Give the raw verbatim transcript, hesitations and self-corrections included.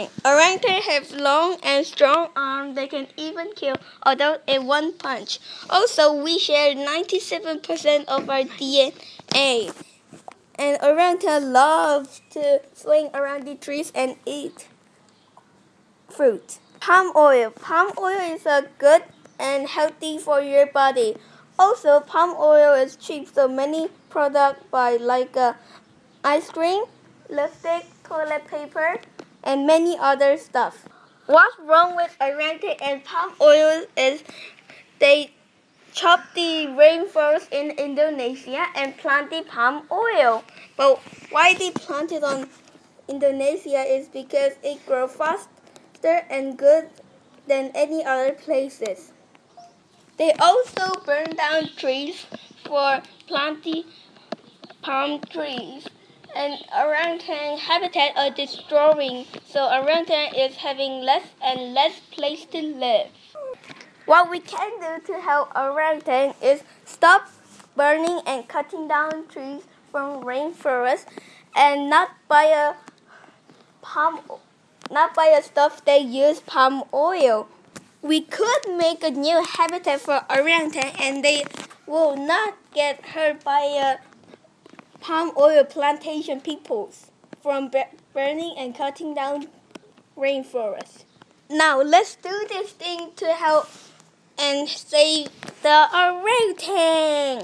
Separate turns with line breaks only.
orangutan. Orangutans have long and strong arms that can even kill adults in one punch. Also, we share ninety-seven percent of our D N A. And orangutan loves to swing around the trees and eat fruit. Palm oil. Palm oil is a good and healthy for your body. Also, palm oil is cheap, so many products buy like uh, ice cream, lipstick, toilet paper, and many other stuff. What's wrong with orangutan and palm oil is they chop the rainforest in Indonesia and plant the palm oil. But why they plant it on Indonesia is because it grows faster and good than any other places. They also burn down trees for planting palm trees. And orangutan habitat are destroying, so orangutan is having less and less place to live. What we can do to help orangutan is stop burning and cutting down trees from rainforests and not buy a palm not buy a stuff that use palm oil. We could make a new habitat for orangutan and they will not get hurt by a palm oil plantation peoples from burning and cutting down rainforests. Now let's do this thing to help and save the orangutan.